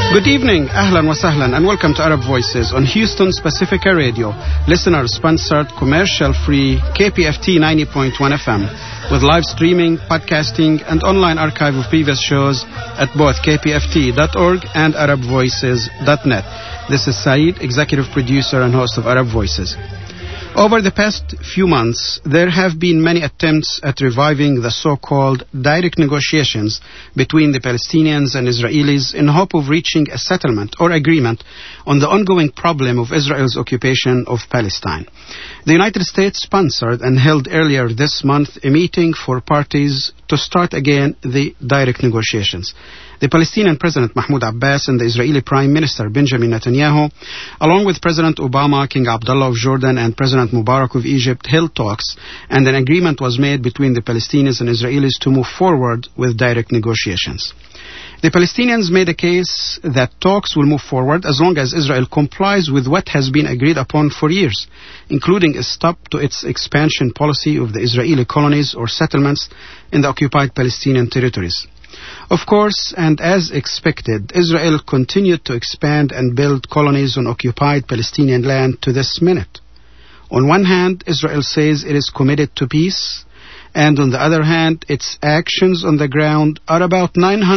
Good evening, ahlan wa sahlan, and welcome to Arab Voices on Houston's Pacifica Radio, listener-sponsored, commercial-free KPFT 90.1 FM, with live streaming, podcasting, and online archive of previous shows at both kpft.org and arabvoices.net. This is Saeed, executive producer and host of Arab Voices. Over the past few months, there have been many attempts at reviving the so-called direct negotiations between the Palestinians and Israelis in hope of reaching a settlement or agreement on the ongoing problem of Israel's occupation of Palestine. The United States sponsored and held earlier this month a meeting for parties to start again the direct negotiations. The Palestinian President Mahmoud Abbas and the Israeli Prime Minister Benjamin Netanyahu, along with President Obama, King Abdullah of Jordan, and President Mubarak of Egypt, held talks, and an agreement was made between the Palestinians and Israelis to move forward with direct negotiations. The Palestinians made a case that talks will move forward as long as Israel complies with what has been agreed upon for years, including a stop to its expansion policy of the Israeli colonies or settlements in the occupied Palestinian territories. Of course, and as expected, Israel continued to expand and build colonies on occupied Palestinian land to this minute. On one hand, Israel says it is committed to peace, and on the other hand, its actions on the ground are about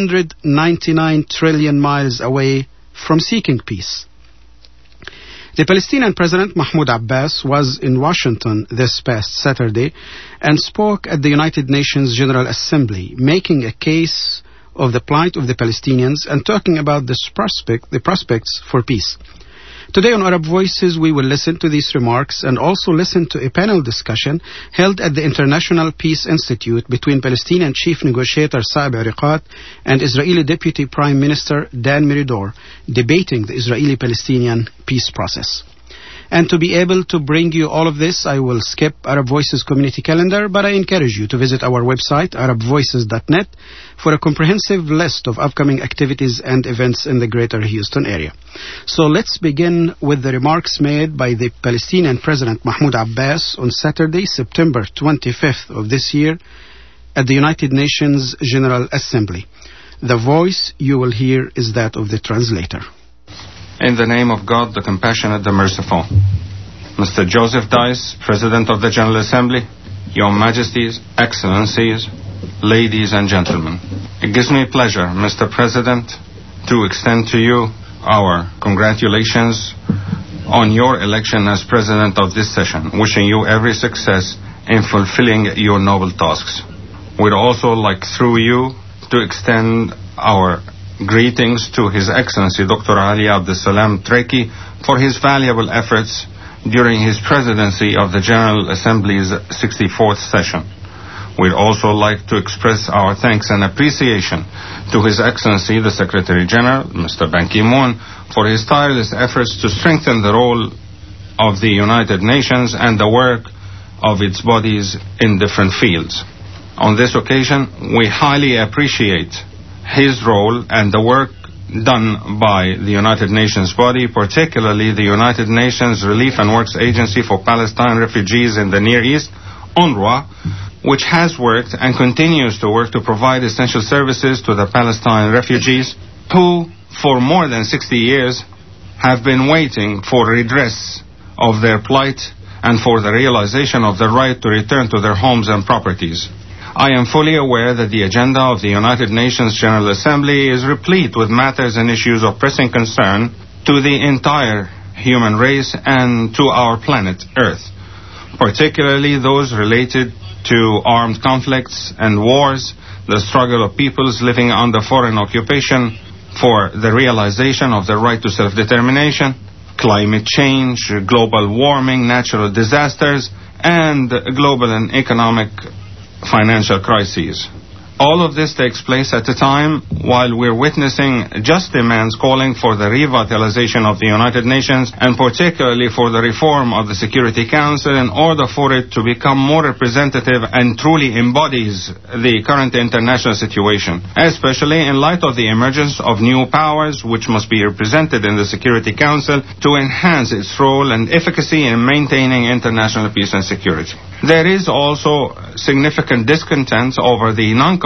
999 trillion miles away from seeking peace. The Palestinian President Mahmoud Abbas was in Washington this past Saturday and spoke at the United Nations General Assembly, making a case of the plight of the Palestinians and talking about the prospects for peace. Today on Arab Voices, we will listen to these remarks and also listen to a panel discussion held at the International Peace Institute between Palestinian Chief Negotiator Saeb Erekat and Israeli Deputy Prime Minister Dan Meridor, debating the Israeli-Palestinian peace process. And to be able to bring you all of this, I will skip Arab Voices community calendar, but I encourage you to visit our website, arabvoices.net, for a comprehensive list of upcoming activities and events in the greater Houston area. So let's begin with the remarks made by the Palestinian President Mahmoud Abbas on Saturday, September 25th of this year, at the United Nations General Assembly. The voice you will hear is that of the translator. In the name of God, the Compassionate, the Merciful. Mr. Joseph Dice, President of the General Assembly, Your Majesties, Excellencies, ladies and gentlemen. It gives me pleasure, Mr. President, to extend to you our congratulations on your election as President of this session, wishing you every success in fulfilling your noble tasks. We'd also like, through you, to extend our greetings to His Excellency Dr. Ali Abdeslam Treki for his valuable efforts during his presidency of the General Assembly's 64th session. We'd also like to express our thanks and appreciation to His Excellency the Secretary General, Mr. Ban Ki-moon, for his tireless efforts to strengthen the role of the United Nations and the work of its bodies in different fields. On this occasion, we highly appreciate his role and the work done by the United Nations body, particularly the United Nations Relief and Works Agency for Palestine Refugees in the Near East, UNRWA, which has worked and continues to work to provide essential services to the Palestine refugees who, for more than 60 years, have been waiting for redress of their plight and for the realization of the right to return to their homes and properties. I am fully aware that the agenda of the United Nations General Assembly is replete with matters and issues of pressing concern to the entire human race and to our planet Earth, particularly those related to armed conflicts and wars, the struggle of peoples living under foreign occupation for the realization of their right to self-determination, climate change, global warming, natural disasters, and global and economic financial crises. All of this takes place at a time while we're witnessing just demands calling for the revitalization of the United Nations and particularly for the reform of the Security Council in order for it to become more representative and truly embodies the current international situation, especially in light of the emergence of new powers which must be represented in the Security Council to enhance its role and efficacy in maintaining international peace and security. There is also significant discontent over the non-compliance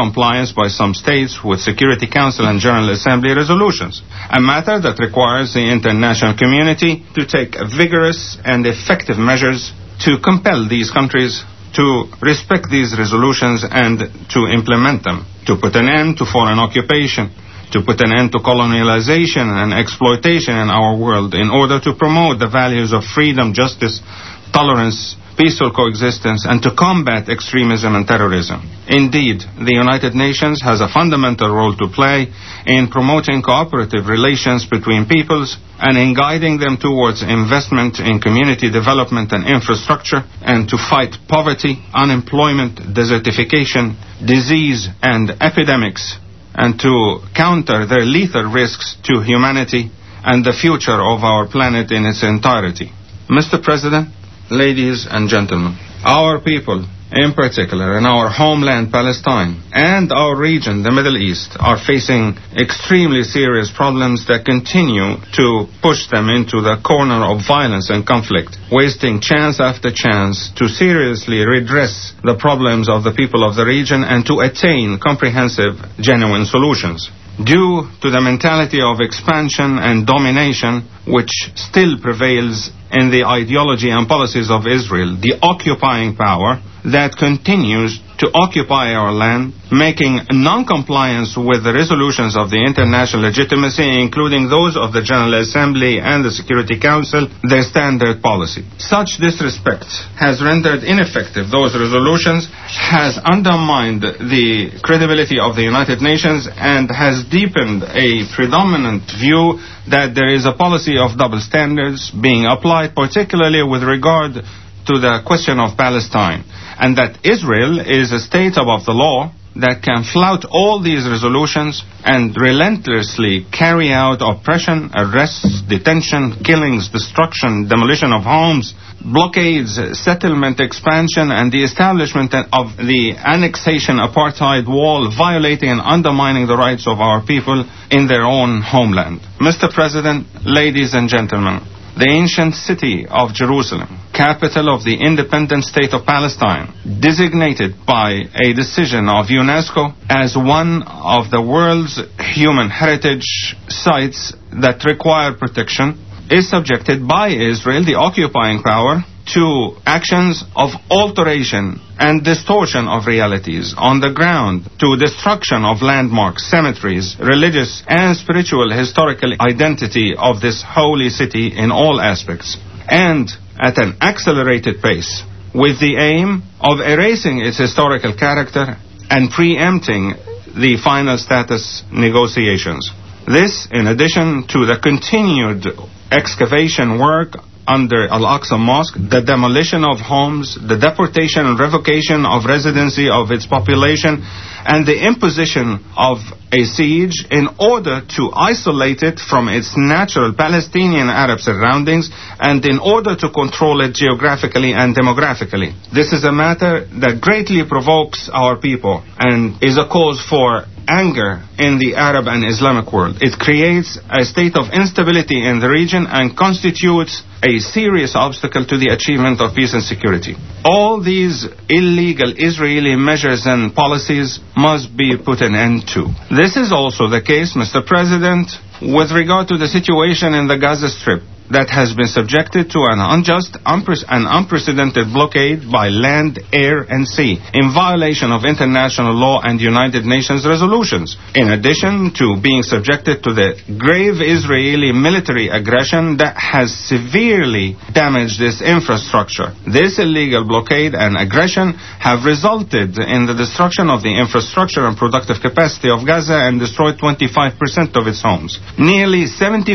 non-compliance by some states with Security Council and General Assembly resolutions, a matter that requires the international community to take vigorous and effective measures to compel these countries to respect these resolutions and to implement them, to put an end to foreign occupation, to put an end to colonialization and exploitation in our world in order to promote the values of freedom, justice, tolerance, peaceful coexistence, and to combat extremism and terrorism. Indeed, the United Nations has a fundamental role to play in promoting cooperative relations between peoples and in guiding them towards investment in community development and infrastructure, and to fight poverty, unemployment, desertification, disease, and epidemics, and to counter their lethal risks to humanity and the future of our planet in its entirety. Mr. President, ladies and gentlemen, our people, in particular in our homeland Palestine and our region, the Middle East, are facing extremely serious problems that continue to push them into the corner of violence and conflict, wasting chance after chance to seriously redress the problems of the people of the region and to attain comprehensive, genuine solutions. Due to the mentality of expansion and domination which still prevails in the ideology and policies of Israel, the occupying power that continues to occupy our land, making non-compliance with the resolutions of the international legitimacy, including those of the General Assembly and the Security Council, their standard policy. Such disrespect has rendered ineffective those resolutions, has undermined the credibility of the United Nations, and has deepened a predominant view that there is a policy of double standards being applied, particularly with regard to the question of Palestine, and that Israel is a state above the law that can flout all these resolutions and relentlessly carry out oppression, arrests, detention, killings, destruction, demolition of homes, blockades, settlement expansion, and the establishment of the annexation apartheid wall, violating and undermining the rights of our people in their own homeland. Mr. President, ladies and gentlemen, the ancient city of Jerusalem, capital of the independent state of Palestine, designated by a decision of UNESCO as one of the world's human heritage sites that require protection, is subjected by Israel, the occupying power, to actions of alteration and distortion of realities on the ground, to destruction of landmarks, cemeteries, religious and spiritual historical identity of this holy city in all aspects, and at an accelerated pace, with the aim of erasing its historical character and preempting the final status negotiations. This, in addition to the continued excavation work under Al-Aqsa Mosque, the demolition of homes, the deportation and revocation of residency of its population, and the imposition of a siege in order to isolate it from its natural Palestinian Arab surroundings and in order to control it geographically and demographically. This is a matter that greatly provokes our people and is a cause for anger in the Arab and Islamic world. It creates a state of instability in the region and constitutes a serious obstacle to the achievement of peace and security. All these illegal Israeli measures and policies must be put an end to. This is also the case, Mr. President, with regard to the situation in the Gaza Strip that has been subjected to an unjust and unprecedented blockade by land, air, and sea in violation of international law and United Nations resolutions, in addition to being subjected to the grave Israeli military aggression that has severely damaged its infrastructure. This illegal blockade and aggression have resulted in the destruction of the infrastructure and productive capacity of Gaza and destroyed 25% of its homes. Nearly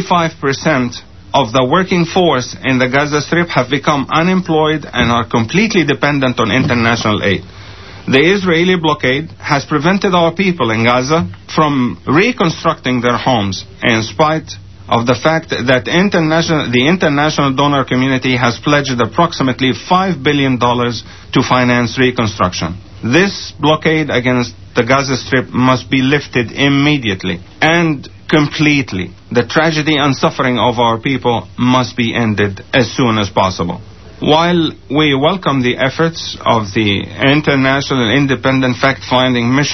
75% of the working force in the Gaza Strip have become unemployed and are completely dependent on international aid. The Israeli blockade has prevented our people in Gaza from reconstructing their homes, in spite of the fact that the international donor community has pledged approximately $5 billion to finance reconstruction. This blockade against the Gaza Strip must be lifted immediately and completely. The tragedy and suffering of our people must be ended as soon as possible. While we welcome the efforts of the International Independent Fact-Finding Mission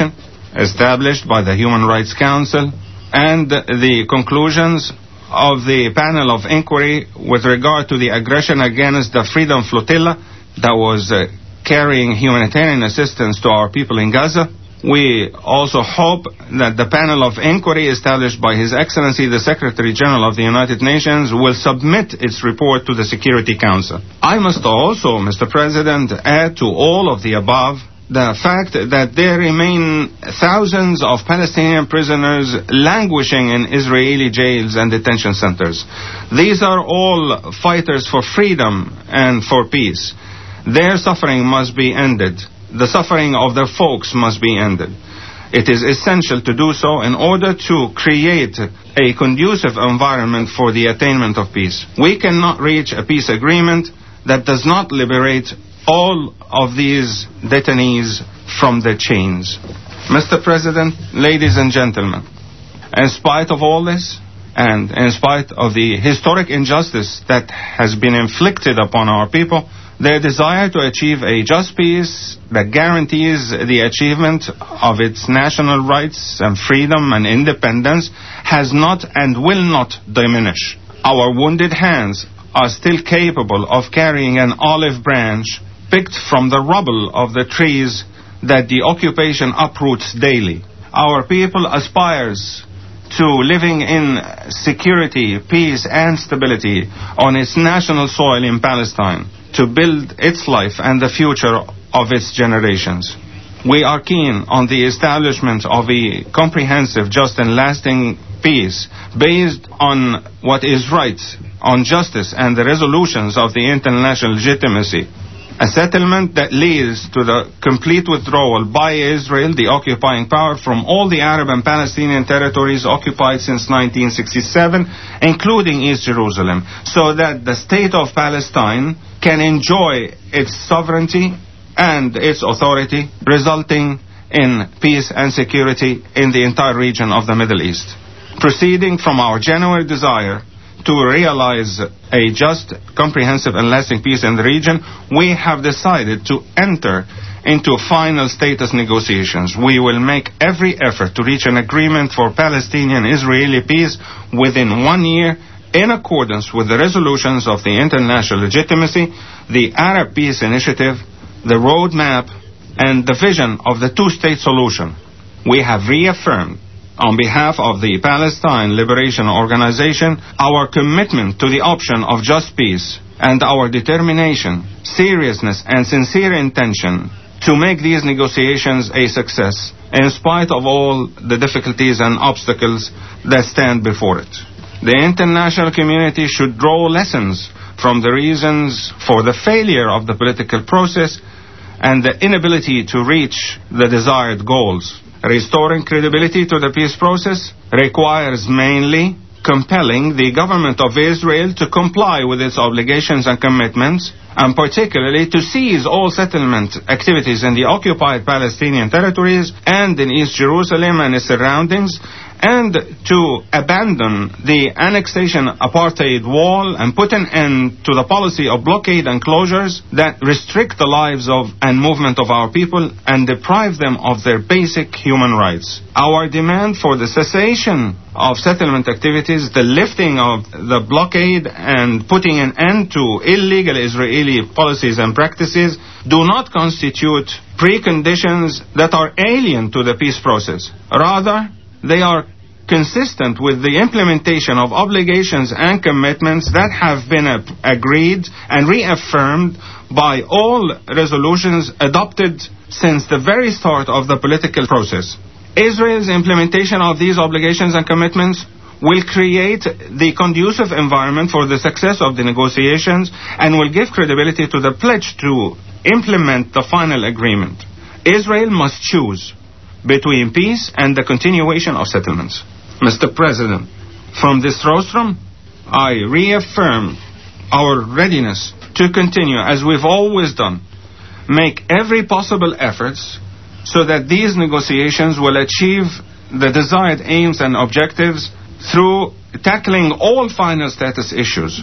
established by the Human Rights Council and the conclusions of the panel of inquiry with regard to the aggression against the Freedom Flotilla that was carrying humanitarian assistance to our people in Gaza. We also hope that the panel of inquiry established by His Excellency the Secretary General of the United Nations will submit its report to the Security Council. I must also, Mr. President, add to all of the above the fact that there remain thousands of Palestinian prisoners languishing in Israeli jails and detention centers. These are all fighters for freedom and for peace. Their suffering must be ended. The suffering of their folks must be ended. It is essential to do so in order to create a conducive environment for the attainment of peace. We cannot reach a peace agreement that does not liberate all of these detainees from their chains. Mr. President, ladies and gentlemen, in spite of all this, and in spite of the historic injustice that has been inflicted upon our people, their desire to achieve a just peace that guarantees the achievement of its national rights and freedom and independence has not and will not diminish. Our wounded hands are still capable of carrying an olive branch picked from the rubble of the trees that the occupation uproots daily. Our people aspires to living in security, peace, and stability on its national soil in Palestine, to build its life and the future of its generations. We are keen on the establishment of a comprehensive, just, and lasting peace based on what is right, on justice and the resolutions of the international legitimacy. A settlement that leads to the complete withdrawal by Israel, the occupying power, from all the Arab and Palestinian territories occupied since 1967, including East Jerusalem, so that the state of Palestine can enjoy its sovereignty and its authority, resulting in peace and security in the entire region of the Middle East. Proceeding from our genuine desire to realize a just, comprehensive, and lasting peace in the region, we have decided to enter into final status negotiations. We will make every effort to reach an agreement for Palestinian-Israeli peace within 1 year, in accordance with the resolutions of the international legitimacy, the Arab Peace Initiative, the roadmap, and the vision of the two-state solution. We have reaffirmed, on behalf of the Palestine Liberation Organization, our commitment to the option of just peace and our determination, seriousness, and sincere intention to make these negotiations a success, in spite of all the difficulties and obstacles that stand before it. The international community should draw lessons from the reasons for the failure of the political process and the inability to reach the desired goals. Restoring credibility to the peace process requires mainly compelling the government of Israel to comply with its obligations and commitments, and particularly to cease all settlement activities in the occupied Palestinian territories and in East Jerusalem and its surroundings, and to abandon the annexation apartheid wall and put an end to the policy of blockade and closures that restrict the lives of and movement of our people and deprive them of their basic human rights. Our demand for the cessation of settlement activities, the lifting of the blockade, and putting an end to illegal Israeli policies and practices do not constitute preconditions that are alien to the peace process. Rather, they are consistent with the implementation of obligations and commitments that have been agreed and reaffirmed by all resolutions adopted since the very start of the political process. Israel's implementation of these obligations and commitments will create the conducive environment for the success of the negotiations and will give credibility to the pledge to implement the final agreement. Israel must choose between peace and the continuation of settlements. Mr. President, from this rostrum, I reaffirm our readiness to continue, as we've always done, make every possible efforts so that these negotiations will achieve the desired aims and objectives through tackling all final status issues.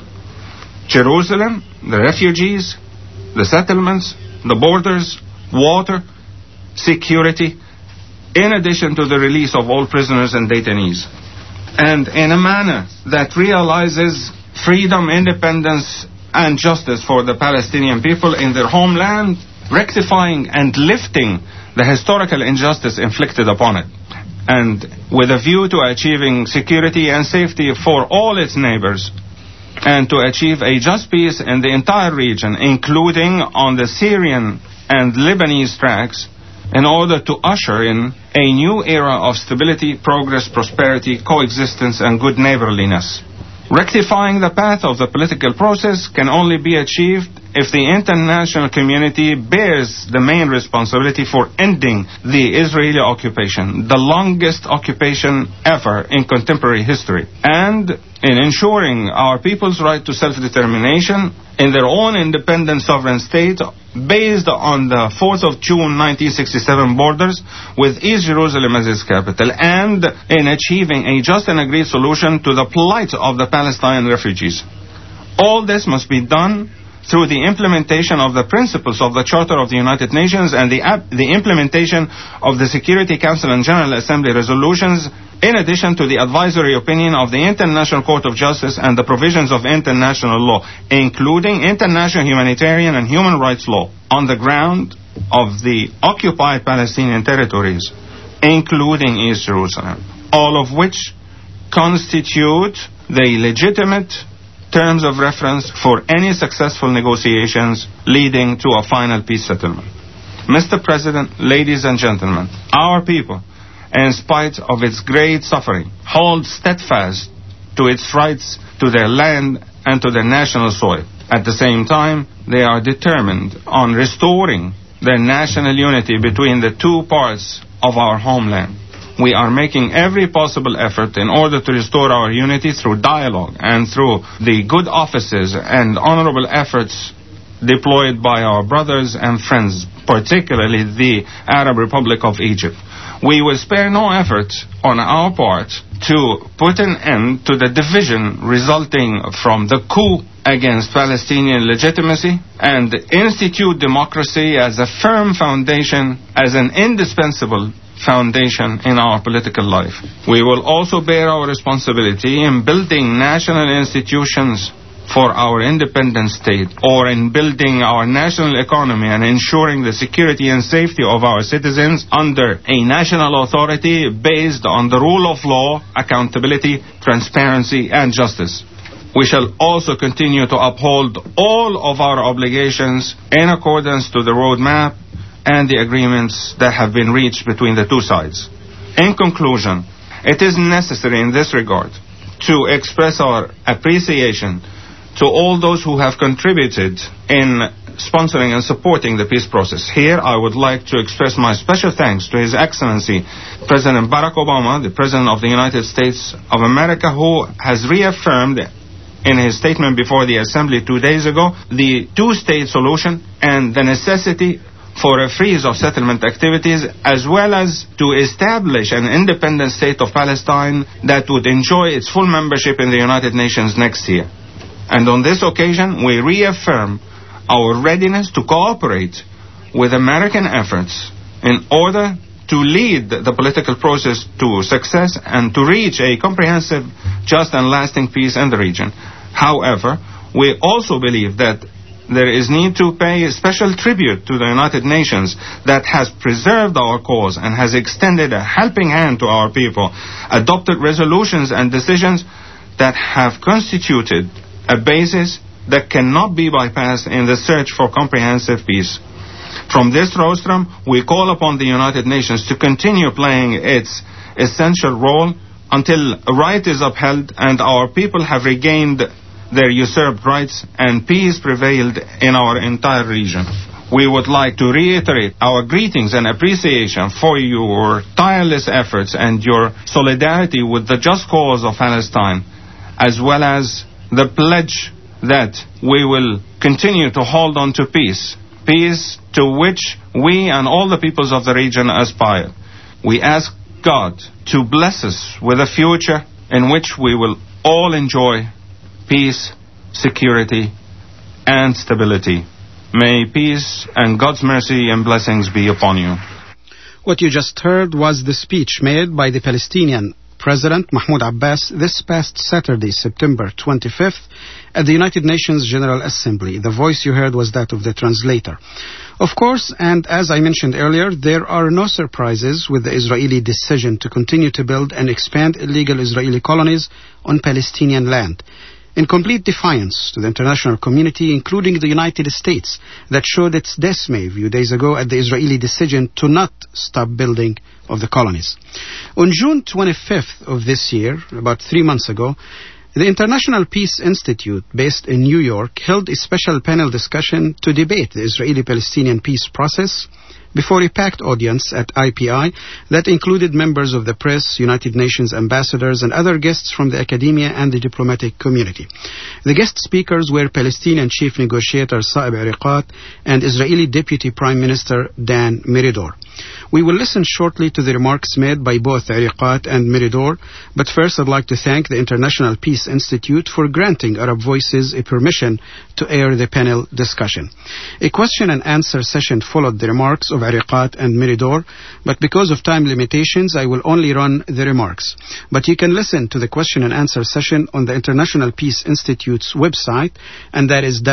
Jerusalem, the refugees, the settlements, the borders, water, security, in addition to the release of all prisoners and detainees, and in a manner that realizes freedom, independence, and justice for the Palestinian people in their homeland, rectifying and lifting the historical injustice inflicted upon it, and with a view to achieving security and safety for all its neighbors, and to achieve a just peace in the entire region, including on the Syrian and Lebanese tracks, in order to usher in a new era of stability, progress, prosperity, coexistence, and good neighborliness. Rectifying the path of the political process can only be achieved if the international community bears the main responsibility for ending the Israeli occupation, the longest occupation ever in contemporary history, and in ensuring our people's right to self-determination in their own independent sovereign state based on the 4th of June 1967 borders with East Jerusalem as its capital, and in achieving a just and agreed solution to the plight of the Palestinian refugees. All this must be done through the implementation of the principles of the Charter of the United Nations and the implementation of the Security Council and General Assembly resolutions, in addition to the advisory opinion of the International Court of Justice and the provisions of international law, including international humanitarian and human rights law, on the ground of the occupied Palestinian territories, including East Jerusalem, all of which constitute the legitimate terms of reference for any successful negotiations leading to a final peace settlement. Mr. President, ladies and gentlemen, our people, in spite of its great suffering, hold steadfast to its rights to their land and to their national soil. At the same time, they are determined on restoring their national unity between the two parts of our homeland. We are making every possible effort in order to restore our unity through dialogue and through the good offices and honorable efforts deployed by our brothers and friends, particularly the Arab Republic of Egypt. We will spare no effort on our part to put an end to the division resulting from the coup against Palestinian legitimacy and institute democracy as a firm foundation, as an indispensable foundation in our political life. We will also bear our responsibility in building national institutions for our independent state, or in building our national economy and ensuring the security and safety of our citizens under a national authority based on the rule of law, accountability, transparency, and justice. We shall also continue to uphold all of our obligations in accordance to the roadmap and the agreements that have been reached between the two sides. In conclusion, it is necessary in this regard to express our appreciation to all those who have contributed in sponsoring and supporting the peace process. Here, I would like to express my special thanks to His Excellency President Barack Obama, the President of the United States of America, who has reaffirmed in his statement before the Assembly 2 days ago the two-state solution and the necessity for a freeze of settlement activities, as well as to establish an independent state of Palestine that would enjoy its full membership in the United Nations next year. And on this occasion, we reaffirm our readiness to cooperate with American efforts in order to lead the political process to success and to reach a comprehensive, just and lasting peace in the region. However, we also believe that there is need to pay a special tribute to the United Nations that has preserved our cause and has extended a helping hand to our people, adopted resolutions and decisions that have constituted a basis that cannot be bypassed in the search for comprehensive peace. From this rostrum, we call upon the United Nations to continue playing its essential role until right is upheld and our people have regained their usurped rights and peace prevailed in our entire region. We would like to reiterate our greetings and appreciation for your tireless efforts and your solidarity with the just cause of Palestine, as well as the pledge that we will continue to hold on to peace to which we and all the peoples of the region aspire. We ask God to bless us with a future in which we will all enjoy peace, security, and stability. May peace and God's mercy and blessings be upon you. What you just heard was the speech made by the Palestinian President Mahmoud Abbas this past Saturday, September 25th, at the United Nations General Assembly. The voice you heard was that of the translator. Of course, and as I mentioned earlier, there are no surprises with the Israeli decision to continue to build and expand illegal Israeli colonies on Palestinian land, in complete defiance to the international community, including the United States, that showed its dismay a few days ago at the Israeli decision to not stop building of the colonies. On June 25th of this year, about 3 months ago, the International Peace Institute, based in New York, held a special panel discussion to debate the Israeli-Palestinian peace process before a packed audience at IPI that included members of the press, United Nations ambassadors, and other guests from the academia and the diplomatic community. The guest speakers were Palestinian Chief Negotiator Saeb Erekat and Israeli Deputy Prime Minister Dan Meridor. We will listen shortly to the remarks made by both Erekat and Meridor, but first I'd like to thank the International Peace Institute for granting Arab Voices a permission to air the panel discussion. A question and answer session followed the remarks of Erekat and Meridor, but because of time limitations, I will only run the remarks. But you can listen to the question and answer session on the International Peace Institute's website, and that is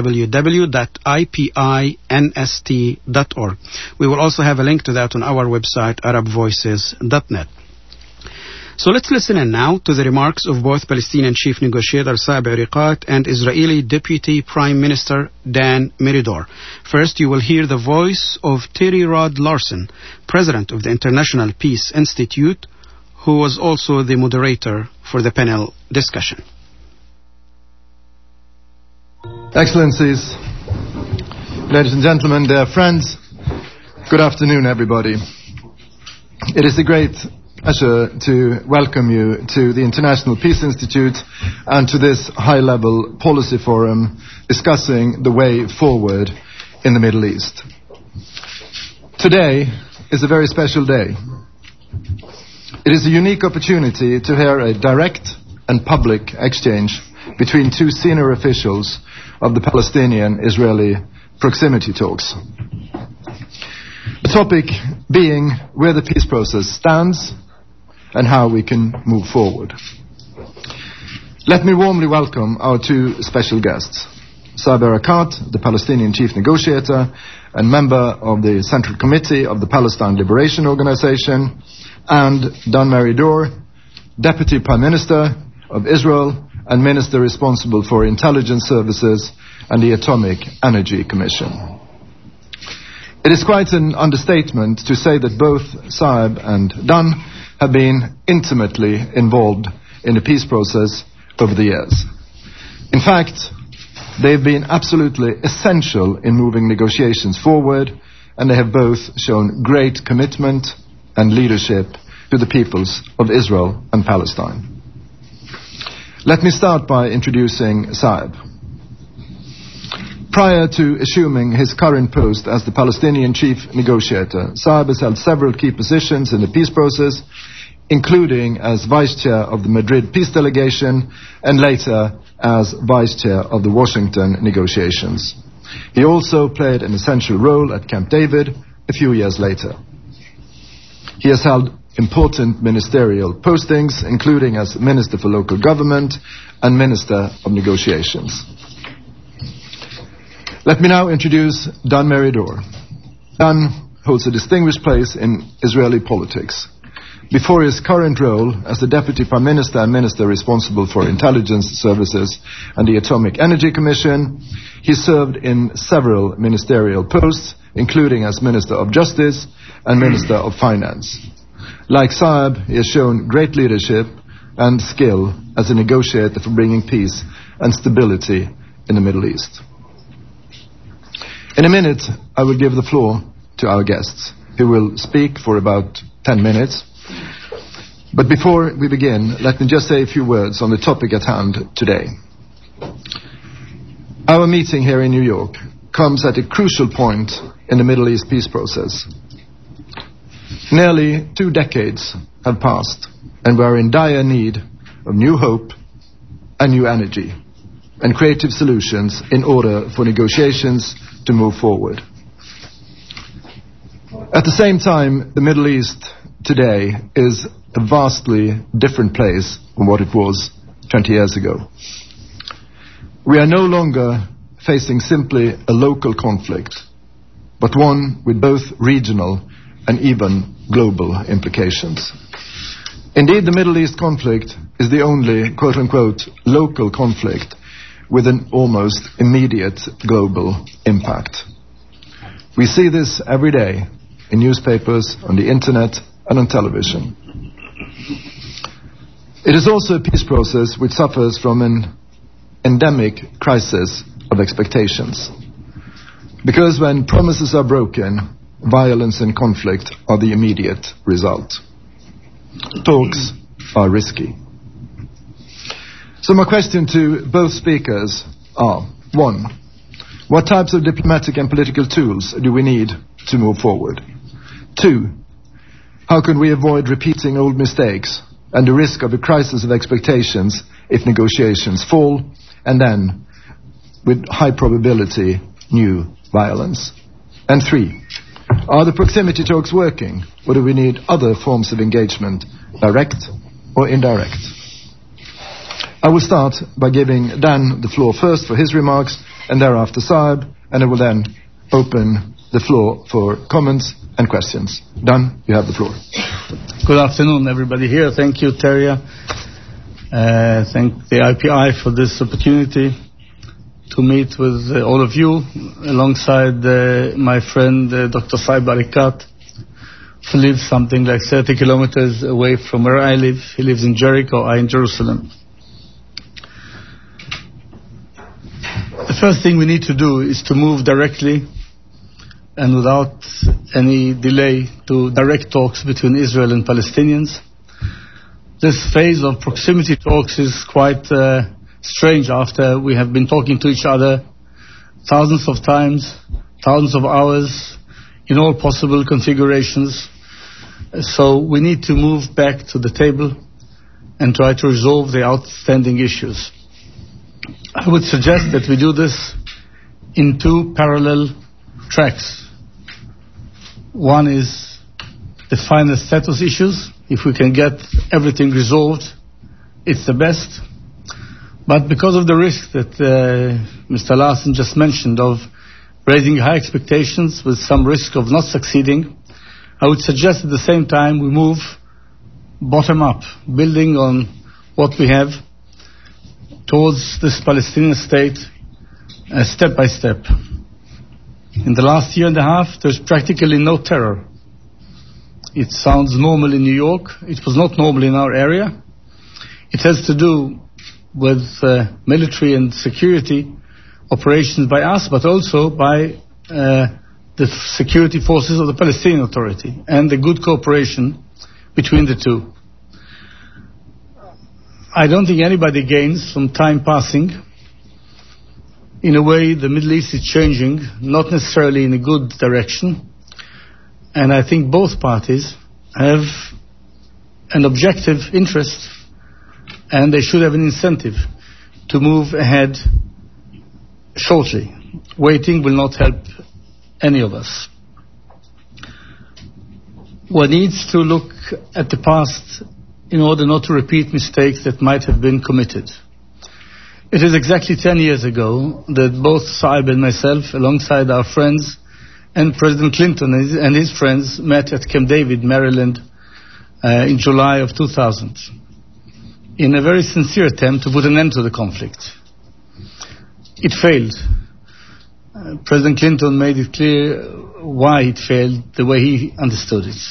www.ipinst.org. We will also have a link to that on our website, arabvoices.net. So let's listen in now to the remarks of both Palestinian Chief Negotiator Saeb Erekat and Israeli Deputy Prime Minister Dan Meridor. First, you will hear the voice of Terry Rod Larson, President of the International Peace Institute, who was also the moderator for the panel discussion. Excellencies, ladies and gentlemen, dear friends, good afternoon, everybody. It is a great pleasure to welcome you to the International Peace Institute and to this high-level policy forum discussing the way forward in the Middle East. Today is a very special day. It is a unique opportunity to hear a direct and public exchange between two senior officials of the Palestinian-Israeli proximity talks. The topic being where the peace process stands and how we can move forward. Let me warmly welcome our two special guests, Saeb Erekat, the Palestinian Chief Negotiator and member of the Central Committee of the Palestine Liberation Organization, and Dan Meridor, Deputy Prime Minister of Israel and Minister responsible for intelligence services and the Atomic Energy Commission. It is quite an understatement to say that both Saeb and Dan have been intimately involved in the peace process over the years. In fact, they've been absolutely essential in moving negotiations forward, and they have both shown great commitment and leadership to the peoples of Israel and Palestine. Let me start by introducing Saeb. Prior to assuming his current post as the Palestinian Chief Negotiator, Saeb has held several key positions in the peace process, including as Vice Chair of the Madrid Peace Delegation and later as Vice Chair of the Washington negotiations. He also played an essential role at Camp David a few years later. He has held important ministerial postings, including as Minister for Local Government and Minister of Negotiations. Let me now introduce Dan Meridor. Dan holds a distinguished place in Israeli politics. Before his current role as the Deputy Prime Minister and Minister responsible for intelligence services and the Atomic Energy Commission, he served in several ministerial posts, including as Minister of Justice and Minister of Finance. Like Saeb, he has shown great leadership and skill as a negotiator for bringing peace and stability in the Middle East. In a minute, I will give the floor to our guests, who will speak for about 10 minutes. But before we begin, let me just say a few words on the topic at hand today. Our meeting here in New York comes at a crucial point in the Middle East peace process. Nearly 2 decades have passed, and we are in dire need of new hope and new energy and creative solutions in order for negotiations to move forward. At the same time, the Middle East today is a vastly different place from what it was 20 years ago. We are no longer facing simply a local conflict, but one with both regional and even global implications. Indeed, the Middle East conflict is the only quote-unquote local conflict with an almost immediate global impact. We see this every day in newspapers, on the internet, and on television. It is also a peace process which suffers from an endemic crisis of expectations. Because when promises are broken, violence and conflict are the immediate result. Talks are risky. So my question to both speakers are, 1, what types of diplomatic and political tools do we need to move forward? 2, how can we avoid repeating old mistakes and the risk of a crisis of expectations if negotiations fall, and then, with high probability, new violence? And 3, are the proximity talks working, or do we need other forms of engagement, direct or indirect? I will start by giving Dan the floor first for his remarks, and thereafter Saeb, and I will then open the floor for comments and questions. Dan, you have the floor. Good afternoon, everybody here. Thank you, Terje. Thank the IPI for this opportunity to meet with all of you, alongside my friend Dr. Saeb Erekat, who lives something like 30 kilometers away from where I live. He lives in Jericho, I in Jerusalem. The first thing we need to do is to move directly and without any delay to direct talks between Israel and Palestinians. This phase of proximity talks is quite strange after we have been talking to each other thousands of times, thousands of hours, in all possible configurations. So we need to move back to the table and try to resolve the outstanding issues. I would suggest that we do this in 2 parallel tracks. One is define the status issues. If we can get everything resolved, it's the best. But because of the risk that Mr. Larsen just mentioned of raising high expectations with some risk of not succeeding, I would suggest at the same time we move bottom up, building on what we have towards this Palestinian state step by step. In the last year and a half, there's practically no terror. It sounds normal in New York. It was not normal in our area. It has to do with military and security operations by us, but also by the security forces of the Palestinian Authority and the good cooperation between the two. I don't think anybody gains from time passing. In a way, the Middle East is changing, not necessarily in a good direction. And I think both parties have an objective interest, and they should have an incentive to move ahead shortly. Waiting will not help any of us. One needs to look at the past in order not to repeat mistakes that might have been committed. It is exactly 10 years ago that both Saeb and myself, alongside our friends, and President Clinton and his friends met at Camp David, Maryland, in July of 2000, in a very sincere attempt to put an end to the conflict. It failed. President Clinton made it clear why it failed the way he understood it.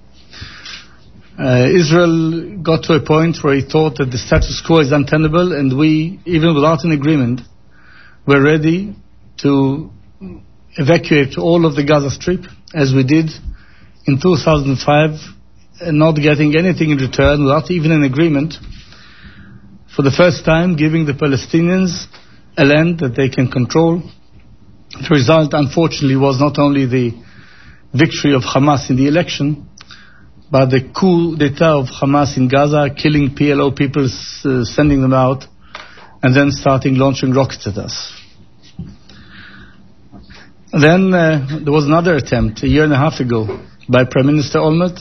Israel got to a point where he thought that the status quo is untenable, and we, even without an agreement, were ready to evacuate all of the Gaza Strip, as we did in 2005, not getting anything in return, without even an agreement, for the first time giving the Palestinians a land that they can control. The result, unfortunately, was not only the victory of Hamas in the election, but the coup d'etat of Hamas in Gaza, killing PLO people, sending them out, and then starting launching rockets at us. Then there was another attempt a year and a half ago by Prime Minister Olmert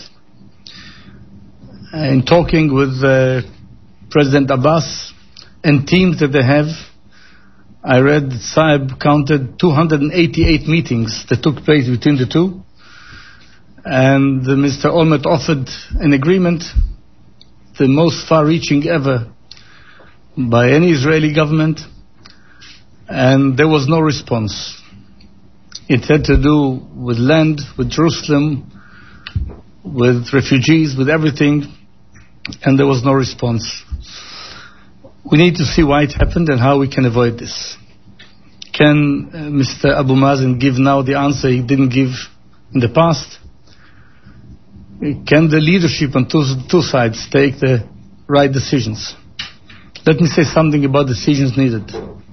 in talking with President Abbas and teams that they have. I read that Saeb counted 288 meetings that took place between the two. And Mr. Olmert offered an agreement, the most far-reaching ever by any Israeli government, and there was no response. It had to do with land, with Jerusalem, with refugees, with everything, and there was no response. We need to see why it happened and how we can avoid this. Can Mr. Abu Mazen give now the answer he didn't give in the past? Can the leadership on two sides take the right decisions? Let me say something about decisions needed.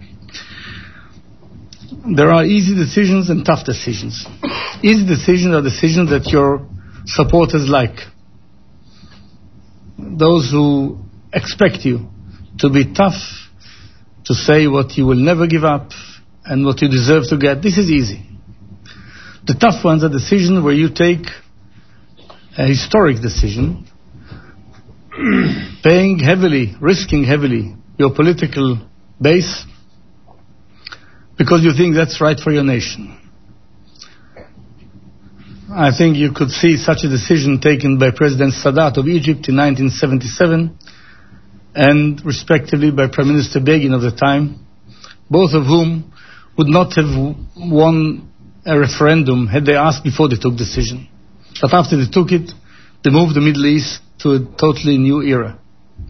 There are easy decisions and tough decisions. Easy decisions are decisions that your supporters like. Those who expect you to be tough, to say what you will never give up and what you deserve to get. This is easy. The tough ones are decisions where you take a historic decision, paying heavily, risking heavily your political base because you think that's right for your nation. I think you could see such a decision taken by President Sadat of Egypt in 1977 and respectively by Prime Minister Begin of the time, both of whom would not have won a referendum had they asked before they took decision. But after they took it, they moved the Middle East to a totally new era.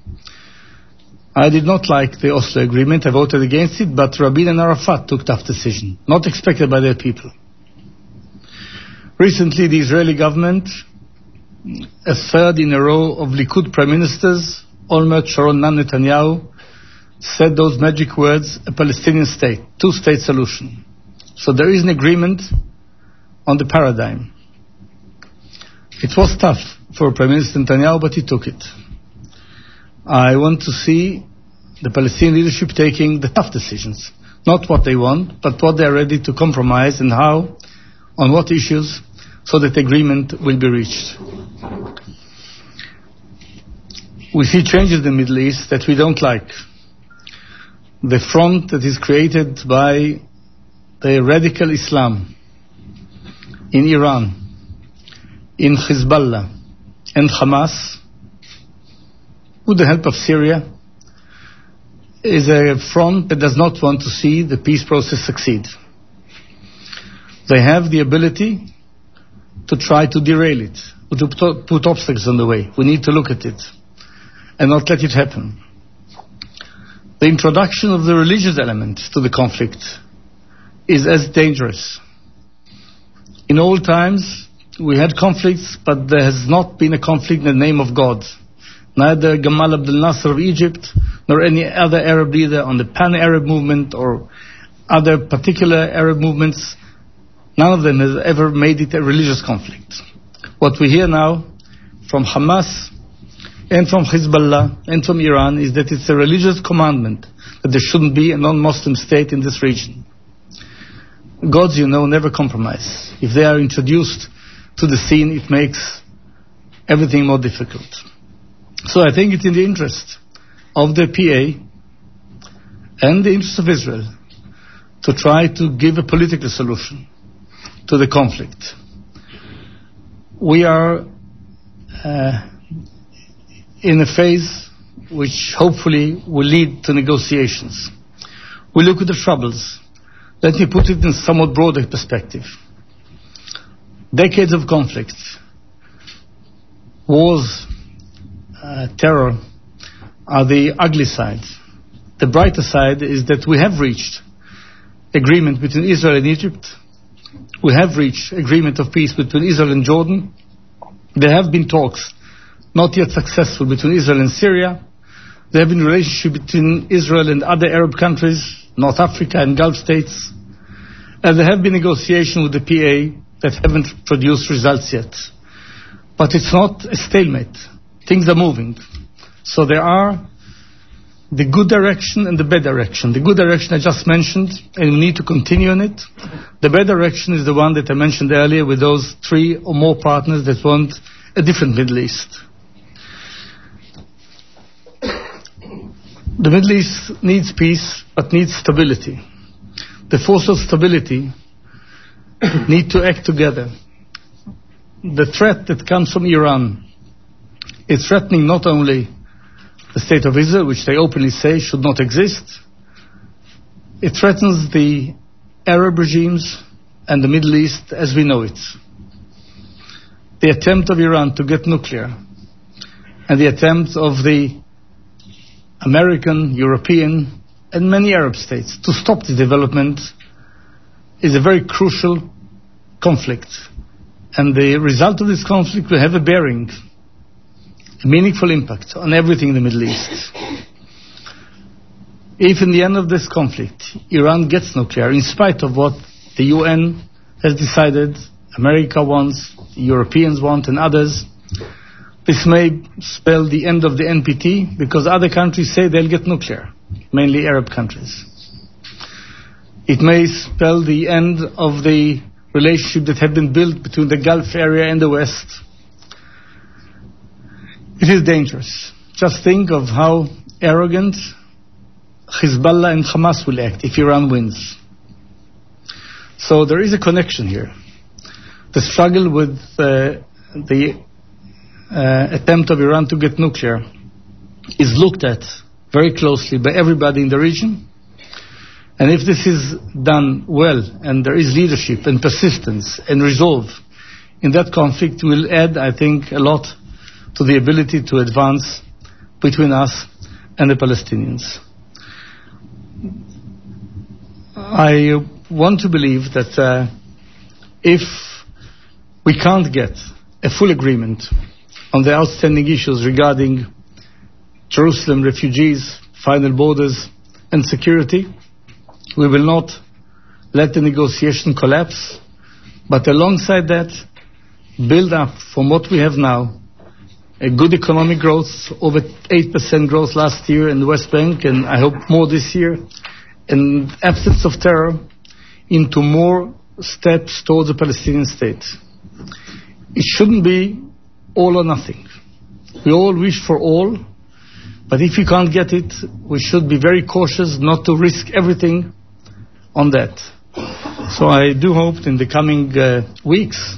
I did not like the Oslo Agreement. I voted against it, but Rabin and Arafat took tough decisions, not expected by their people. Recently, the Israeli government, a third in a row of Likud prime ministers, Olmert, Sharon, Netanyahu, said those magic words, a Palestinian state, two-state solution. So there is an agreement on the paradigm. It was tough for Prime Minister Netanyahu, but he took it. I want to see the Palestinian leadership taking the tough decisions, not what they want, but what they are ready to compromise and how, on what issues, so that agreement will be reached. We see changes in the Middle East that we don't like. The front that is created by the radical Islam in Iran, in Hezbollah and Hamas, with the help of Syria, is a front that does not want to see the peace process succeed. They have the ability to try to derail it, to put obstacles in the way. We need to look at it and not let it happen. The introduction of the religious element to the conflict is as dangerous. In old times, we had conflicts, but there has not been a conflict in the name of God. Neither Gamal Abdel Nasser of Egypt, nor any other Arab leader on the Pan-Arab movement or other particular Arab movements, none of them has ever made it a religious conflict. What we hear now from Hamas and from Hezbollah and from Iran is that it's a religious commandment that there shouldn't be a non-Muslim state in this region. Gods, never compromise. If they are introduced to the scene, it makes everything more difficult. So I think it's in the interest of the PA and the interest of Israel to try to give a political solution to the conflict. We are in a phase which hopefully will lead to negotiations. We look at the troubles. Let me put it in a somewhat broader perspective. Decades of conflict, wars, terror are the ugly side. The brighter side is that we have reached agreement between Israel and Egypt. We have reached agreement of peace between Israel and Jordan. There have been talks, not yet successful, between Israel and Syria. There have been relationships between Israel and other Arab countries, North Africa and Gulf states. And there have been negotiations with the PA that haven't produced results yet. But it's not a stalemate. Things are moving. So there are the good direction and the bad direction. The good direction I just mentioned, and we need to continue on it. The bad direction is the one that I mentioned earlier, with those 3 or more partners that want a different Middle East. The Middle East needs peace, but needs stability. The forces of stability need to act together. The threat that comes from Iran is threatening not only the state of Israel, which they openly say should not exist. It threatens the Arab regimes and the Middle East as we know it. The attempt of Iran to get nuclear and the attempt of the American, European, and many Arab states to stop the development is a very crucial conflict. And the result of this conflict will have a bearing, a meaningful impact on everything in the Middle East. If in the end of this conflict, Iran gets nuclear, in spite of what the UN has decided, America wants, the Europeans want, and others, this may spell the end of the NPT, because other countries say they'll get nuclear, mainly Arab countries. It may spell the end of the relationship that had been built between the Gulf area and the West. It is dangerous. Just think of how arrogant Hezbollah and Hamas will act if Iran wins. So there is a connection here. The struggle with the attempt of Iran to get nuclear is looked at very closely by everybody in the region. And if this is done well, and there is leadership and persistence and resolve in that conflict, will add, I think, a lot to the ability to advance between us and the Palestinians. I want to believe that if we can't get a full agreement on the outstanding issues regarding Jerusalem, refugees, final borders, and security, we will not let the negotiation collapse, but alongside that, build up from what we have now a good economic growth, over 8% growth last year in the West Bank, and I hope more this year, and absence of terror, into more steps towards a Palestinian state. It shouldn't be all or nothing. We all wish for all, but if we can't get it, we should be very cautious not to risk everything on that. So I do hope in the coming weeks,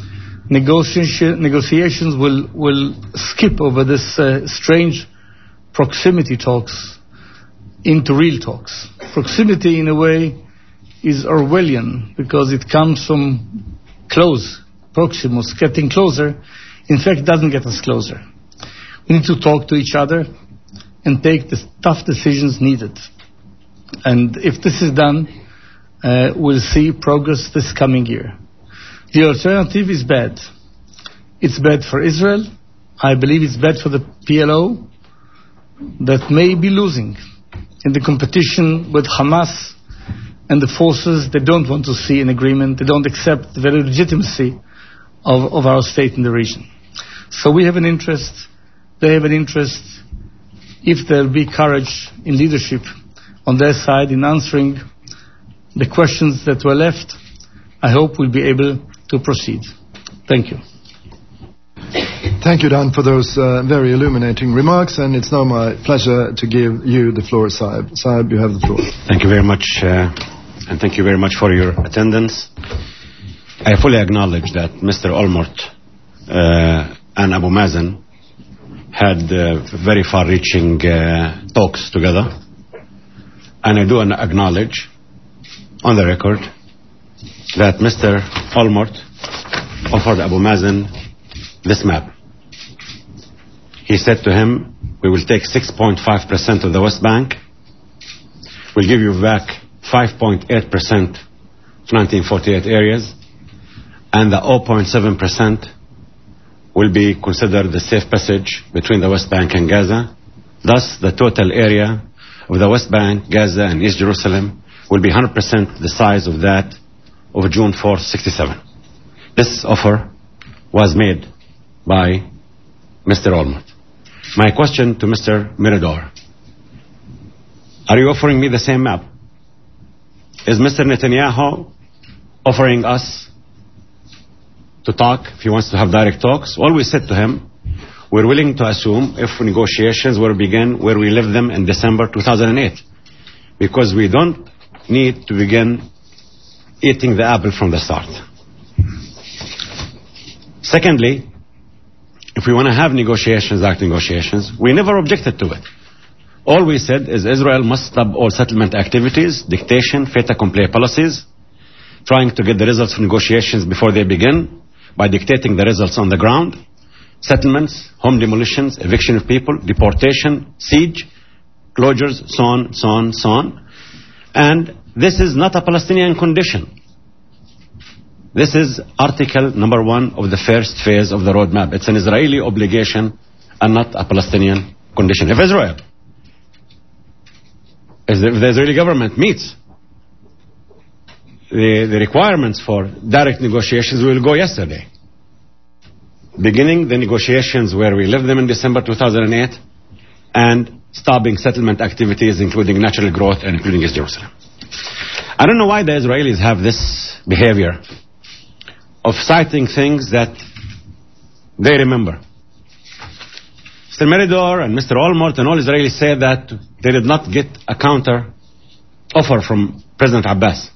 negotiations will skip over this strange proximity talks into real talks. Proximity, in a way, is Orwellian, because it comes from close, proximus, getting closer. In fact, it doesn't get us closer. We need to talk to each other and take the tough decisions needed. And if this is done, we'll see progress this coming year. The alternative is bad. It's bad for Israel. I believe it's bad for the PLO, that may be losing in the competition with Hamas and the forces that don't want to see an agreement. They don't accept the very legitimacy of our state in the region. So we have an interest, they have an interest. If there will be courage in leadership on their side in answering the questions that were left, I hope we'll be able to proceed. Thank you. Thank you, Dan, for those very illuminating remarks, and it's now my pleasure to give you the floor, Saeb. Saeb, you have the floor. Thank you very much, and thank you very much for your attendance. I fully acknowledge that Mr. Olmert and Abu Mazen had very far-reaching talks together, and I do acknowledge, on the record, that Mr. Olmert offered Abu Mazen this map. He said to him, we will take 6.5% of the West Bank, we'll give you back 5.8% of 1948 areas, and the 0.7% will be considered the safe passage between the West Bank and Gaza. Thus, the total area of the West Bank, Gaza, and East Jerusalem will be 100% the size of that of June 4th, 1967. This offer was made by Mr. Olmert. My question to Mr. Mirador Are you offering me the same map? Is Mr. Netanyahu offering us to talk if he wants to have direct talks? All we said to him, we're willing to assume if negotiations will begin where we left them in December 2008. Because we don't need to begin eating the apple from the start. Secondly, if we want to have negotiations, direct negotiations, we never objected to it. All we said is Israel must stop all settlement activities, dictation, fait accompli policies, trying to get the results of negotiations before they begin by dictating the results on the ground, settlements, home demolitions, eviction of people, deportation, siege, closures, so on, so on, so on. And this is not a Palestinian condition. This is article number 1 of the first phase of the roadmap. It's an Israeli obligation and not a Palestinian condition. If the Israeli government meets the requirements for direct negotiations, we will go yesterday. Beginning the negotiations where we left them in December 2008 and stopping settlement activities, including natural growth and including East Jerusalem. I don't know why the Israelis have this behavior of citing things that they remember. Mr. Meridor and Mr. Olmert and all Israelis say that they did not get a counter offer from President Abbas.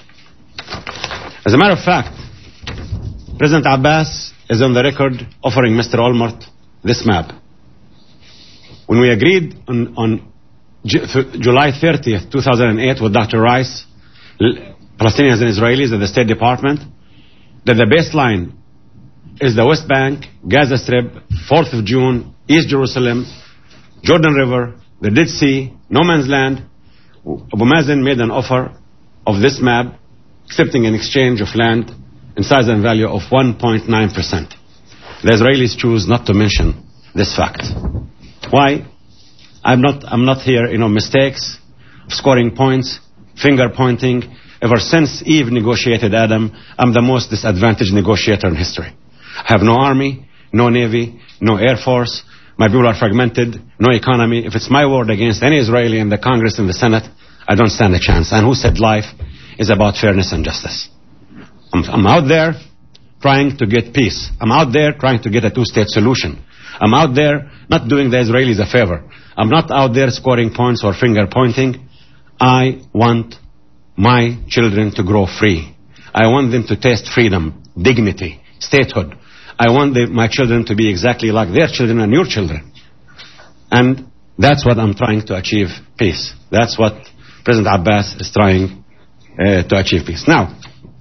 As a matter of fact, President Abbas is on the record offering Mr. Olmert this map. When we agreed on July 30th, 2008 with Dr. Rice, Palestinians and Israelis at the State Department, that the baseline is the West Bank, Gaza Strip, 4th of June, East Jerusalem, Jordan River, the Dead Sea, no man's land. Abu Mazen made an offer of this map, accepting an exchange of land in size and value of 1.9%. The Israelis choose not to mention this fact. Why? I'm not here, mistakes, scoring points, finger pointing. Ever since Eve negotiated Adam, I'm the most disadvantaged negotiator in history. I have no army, no navy, no air force. My people are fragmented, no economy. If it's my word against any Israeli in the Congress and the Senate, I don't stand a chance. And who said life is about fairness and justice? I'm out there trying to get peace. I'm out there trying to get a two-state solution. I'm out there not doing the Israelis a favor. I'm not out there scoring points or finger pointing. I want my children to grow free. I want them to taste freedom, dignity, statehood. I want my children to be exactly like their children and your children. And that's what I'm trying to achieve, peace. That's what President Abbas is trying to achieve, peace. Now,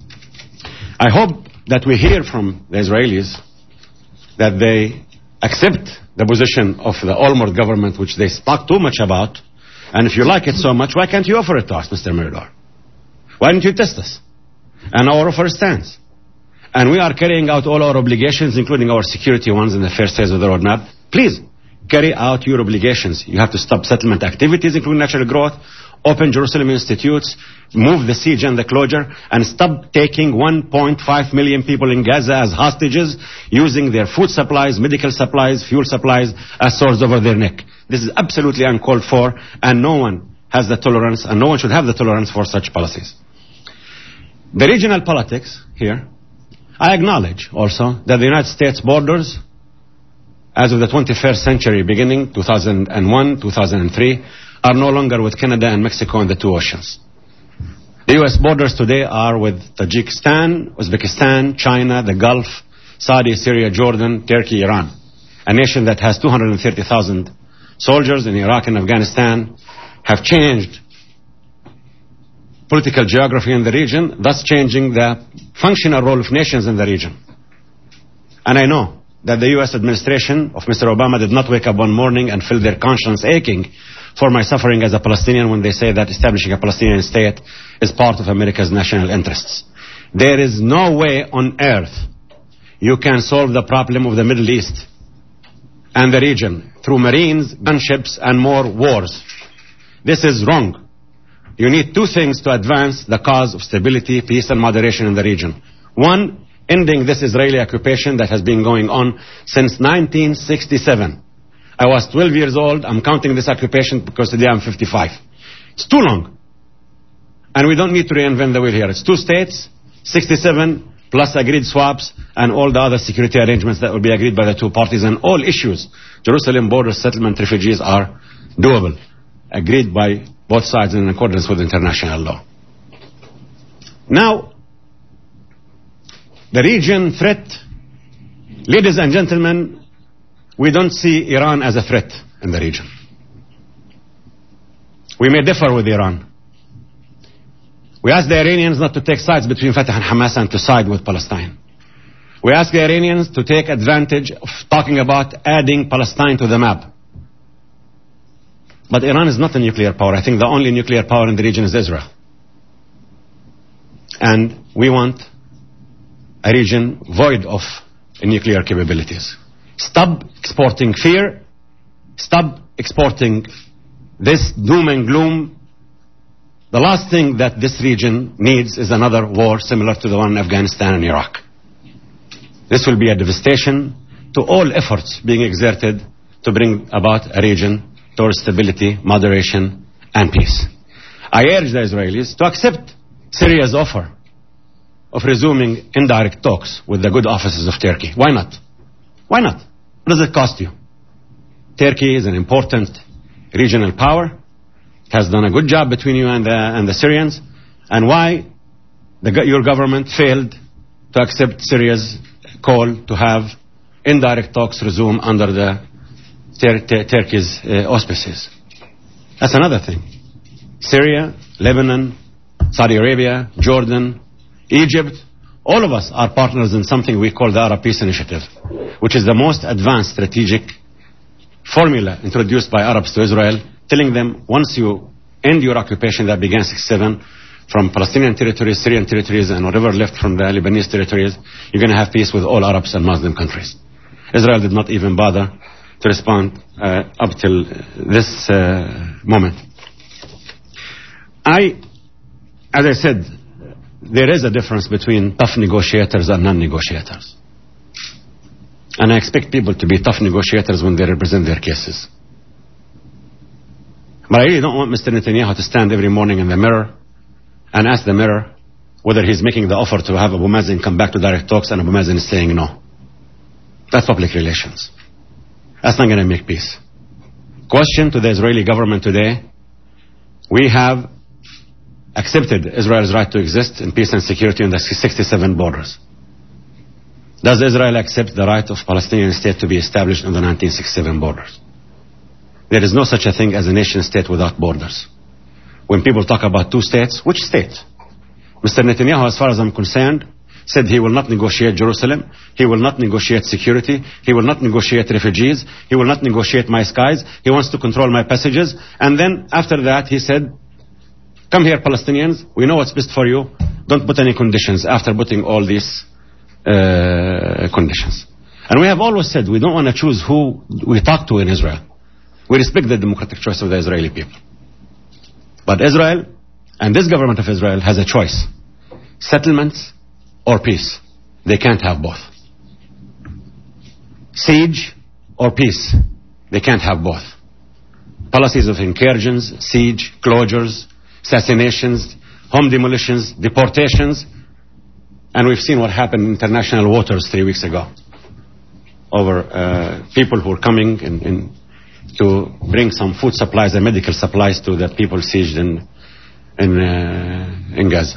I hope that we hear from the Israelis that they accept the position of the Olmert government, which they spoke too much about. And if you like it so much, why can't you offer it to us, Mr. Meridor? Why don't you test us? And our offer stands. And we are carrying out all our obligations, including our security ones in the first phase of the roadmap. Please, carry out your obligations. You have to stop settlement activities, including natural growth, open Jerusalem institutes, move the siege and the closure, and stop taking 1.5 million people in Gaza as hostages, using their food supplies, medical supplies, fuel supplies as swords over their neck. This is absolutely uncalled for, and no one has the tolerance, and no one should have the tolerance for such policies. The regional politics here, I acknowledge also that the United States borders, as of the 21st century, beginning 2001, 2003, are no longer with Canada and Mexico and the two oceans. The U.S. borders today are with Tajikistan, Uzbekistan, China, the Gulf, Saudi, Syria, Jordan, Turkey, Iran. A nation that has 230,000 soldiers in Iraq and Afghanistan, have changed political geography in the region, thus changing the functional role of nations in the region. And I know that the U.S. administration of Mr. Obama did not wake up one morning and feel their conscience aching for my suffering as a Palestinian when they say that establishing a Palestinian state is part of America's national interests. There is no way on earth you can solve the problem of the Middle East and the region through Marines, gunships, and more wars. This is wrong. You need two things to advance the cause of stability, peace, and moderation in the region. One, ending this Israeli occupation that has been going on since 1967. I was 12 years old. I'm counting this occupation because today I'm 55. It's too long. And we don't need to reinvent the wheel here. It's 2 states, 67, plus agreed swaps, and all the other security arrangements that will be agreed by the 2 parties, and all issues. Jerusalem border settlement refugees are doable, agreed by both sides in accordance with international law. Now, the region threat, ladies and gentlemen, we don't see Iran as a threat in the region. We may differ with Iran. We ask the Iranians not to take sides between Fatah and Hamas and to side with Palestine. We ask the Iranians to take advantage of talking about adding Palestine to the map. But Iran is not a nuclear power. I think the only nuclear power in the region is Israel. And we want a region void of nuclear capabilities. Stop exporting fear. Stop exporting this doom and gloom. The last thing that this region needs is another war similar to the one in Afghanistan and Iraq. This will be a devastation to all efforts being exerted to bring about a region towards stability, moderation, and peace. I urge the Israelis to accept Syria's offer of resuming indirect talks with the good offices of Turkey. Why not? Why not? What does it cost you? Turkey is an important regional power. Has done a good job between you and the Syrians, and why your government failed to accept Syria's call to have indirect talks resume under the Turkey's auspices. That's another thing. Syria, Lebanon, Saudi Arabia, Jordan, Egypt, all of us are partners in something we call the Arab Peace Initiative, which is the most advanced strategic formula introduced by Arabs to Israel, telling them once you end your occupation that began 1967 from Palestinian territories, Syrian territories, and whatever left from the Lebanese territories, you're going to have peace with all Arabs and Muslim countries. Israel did not even bother to respond up till this moment. As I said, there is a difference between tough negotiators and non-negotiators. And I expect people to be tough negotiators when they represent their cases. But I really don't want Mr. Netanyahu to stand every morning in the mirror and ask the mirror whether he's making the offer to have Abu Mazen come back to direct talks and Abu Mazen is saying no. That's public relations. That's not going to make peace. Question to the Israeli government today: we have accepted Israel's right to exist in peace and security in the 67 borders. Does Israel accept the right of Palestinian state to be established in the 1967 borders? There is no such a thing as a nation state without borders. When people talk about 2 states, which state? Mr. Netanyahu, as far as I'm concerned, said he will not negotiate Jerusalem, he will not negotiate security, he will not negotiate refugees, he will not negotiate my skies, he wants to control my passages, and then after that he said, come here Palestinians, we know what's best for you, don't put any conditions, after putting all these conditions. And we have always said we don't want to choose who we talk to in Israel. We respect the democratic choice of the Israeli people. But Israel, and this government of Israel, has a choice. Settlements or peace. They can't have both. Siege or peace. They can't have both. Policies of incursions, siege, closures, assassinations, home demolitions, deportations. And we've seen what happened in international waters 3 weeks ago over people who were coming in to bring some food supplies and medical supplies to the people sieged in Gaza.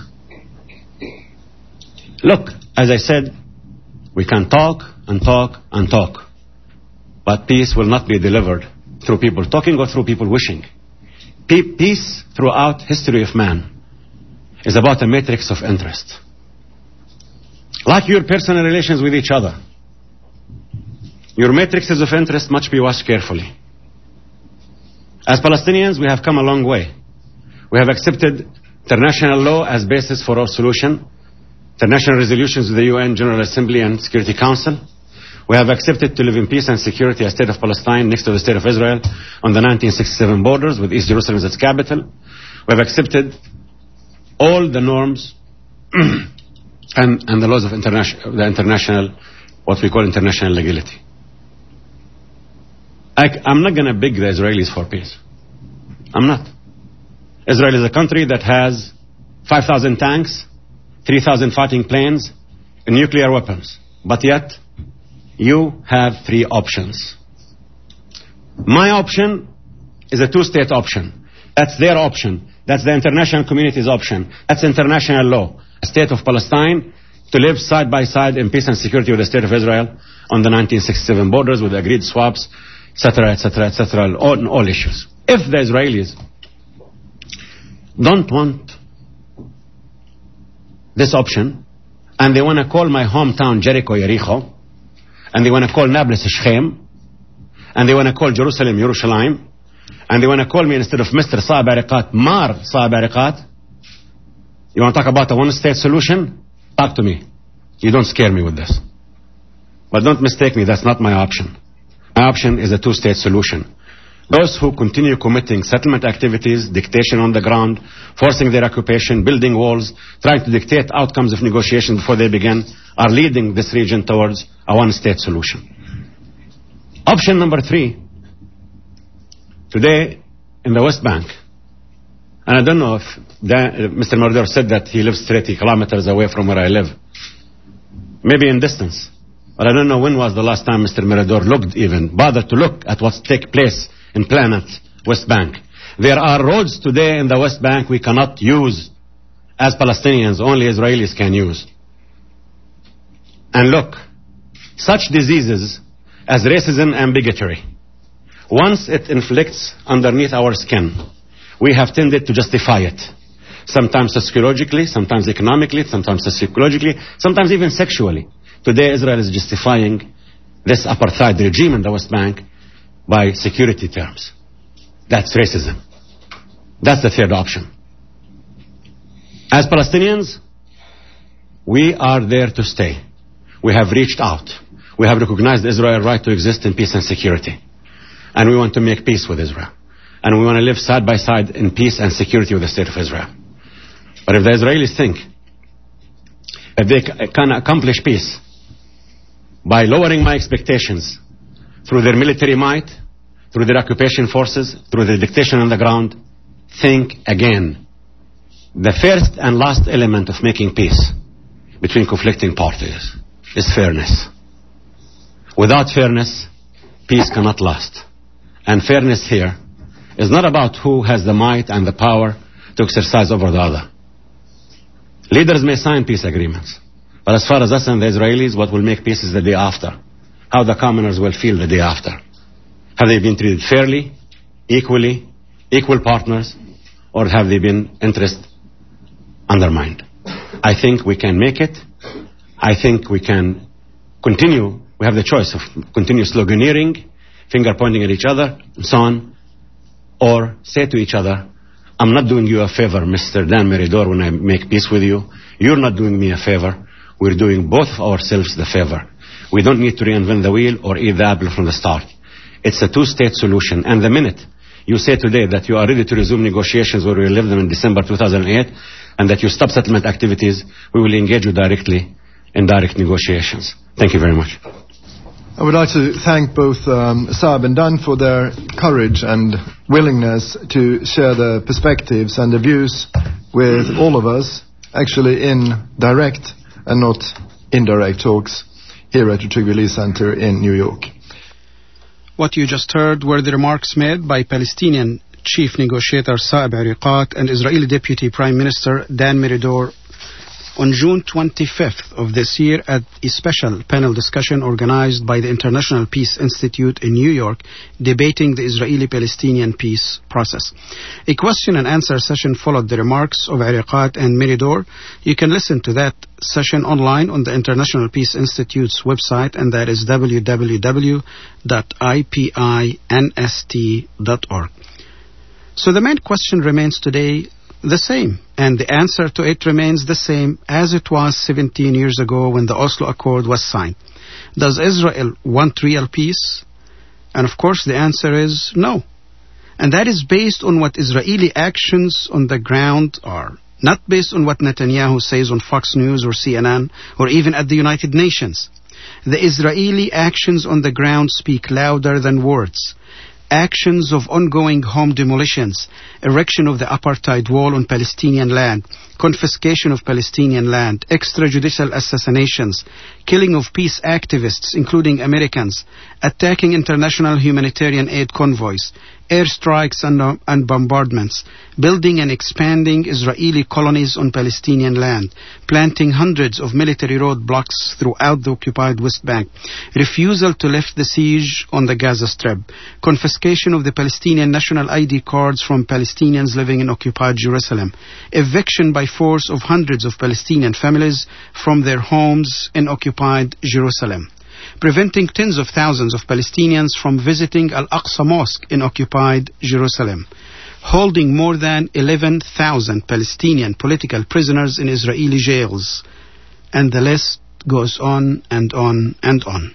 Look, as I said, we can talk and talk and talk, but peace will not be delivered through people talking or through people wishing. Peace throughout history of man is about a matrix of interest. Like your personal relations with each other. Your matrices of interest must be watched carefully. As Palestinians, we have come a long way. We have accepted international law as basis for our solution, international resolutions of the UN General Assembly and Security Council. We have accepted to live in peace and security a state of Palestine next to the state of Israel on the 1967 borders with East Jerusalem as its capital. We have accepted all the norms and the laws of international, what we call international legality. I'm not going to beg the Israelis for peace. I'm not. Israel is a country that has 5,000 tanks, 3,000 fighting planes, and nuclear weapons. But yet, you have three options. My option is a two-state option. That's their option. That's the international community's option. That's international law. A state of Palestine to live side by side in peace and security with the state of Israel on the 1967 borders with agreed swaps, etc., etc., etc., on all issues. If the Israelis don't want this option, and they want to call my hometown Jericho, Yericho, and they want to call Nablus, Shechem, and they want to call Jerusalem, Yerushalayim, and they want to call me instead of Mr. Saab Ariqat, Mar Saab Ariqat. You want to talk about a one-state solution? Talk to me. You don't scare me with this. But don't mistake me, that's not my option. My option is a two-state solution. Those who continue committing settlement activities, dictation on the ground, forcing their occupation, building walls, trying to dictate outcomes of negotiations before they begin, are leading this region towards a one-state solution. Option number 3, today in the West Bank, and I don't know if Mr. Meridor said that he lives 30 kilometers away from where I live. Maybe in distance. But I don't know when was the last time Mr. Meridor bothered to look at what's take place in planet West Bank. There are roads today in the West Bank we cannot use as Palestinians, only Israelis can use. And look, such diseases as racism and bigotry, once it inflicts underneath our skin, we have tended to justify it. Sometimes sociologically, sometimes economically, sometimes psychologically, sometimes even sexually. Today Israel is justifying this apartheid regime in the West Bank by security terms. That's racism. That's the third option. As Palestinians, we are there to stay. We have reached out. We have recognized Israel's right to exist in peace and security. And we want to make peace with Israel. And we want to live side by side in peace and security with the state of Israel. But if the Israelis think that they can accomplish peace by lowering my expectations through their military might, through their occupation forces, through their dictation on the ground, think again. The first and last element of making peace between conflicting parties is fairness. Without fairness, peace cannot last. And fairness here is not about who has the might and the power to exercise over the other. Leaders may sign peace agreements, but as far as us and the Israelis, what will make peace is the day after. How the commoners will feel the day after. Have they been treated fairly, equally, equal partners, or have they been interest undermined? I think we can make it. I think we can continue. We have the choice of continue sloganeering, finger pointing at each other, and so on, or say to each other, I'm not doing you a favor, Mr. Dan Meridor, when I make peace with you. You're not doing me a favor. We're doing both of ourselves the favor. We don't need to reinvent the wheel or eat the apple from the start. It's a two-state solution. And the minute you say today that you are ready to resume negotiations where we left them in December 2008, and that you stop settlement activities, we will engage you directly in direct negotiations. Thank you very much. I would like to thank both Saab and Dan for their courage and willingness to share their perspectives and the views with all of us, actually in direct and not indirect talks here at the Trygve Lie Center in New York. What you just heard were the remarks made by Palestinian Chief Negotiator Saeb Ariqat and Israeli Deputy Prime Minister Dan Meridor on June 25th of this year at a special panel discussion organized by the International Peace Institute in New York, debating the Israeli-Palestinian peace process. A question and answer session followed the remarks of Ariqat and Meridor. You can listen to that session online on the International Peace Institute's website, and that is www.ipinst.org. So the main question remains today the same, and the answer to it remains the same as it was 17 years ago when the Oslo Accord was signed. Does Israel want real peace? And of course the answer is no. And that is based on what Israeli actions on the ground are, not based on what Netanyahu says on Fox News or CNN or even at the United Nations. The Israeli actions on the ground speak louder than words. actions of ongoing home demolitions, erection of the apartheid wall on Palestinian land, confiscation of Palestinian land, extrajudicial assassinations, killing of peace activists, including Americans, attacking international humanitarian aid convoys, airstrikes and bombardments, building and expanding Israeli colonies on Palestinian land, planting hundreds of military roadblocks throughout the occupied West Bank, refusal to lift the siege on the Gaza Strip, confiscation of the Palestinian national ID cards from Palestinians living in occupied Jerusalem, eviction by force of hundreds of Palestinian families from their homes in occupied Jerusalem, preventing tens of thousands of Palestinians from visiting Al-Aqsa Mosque in occupied Jerusalem, holding more than 11,000 Palestinian political prisoners in Israeli jails, and the list goes on and on and on.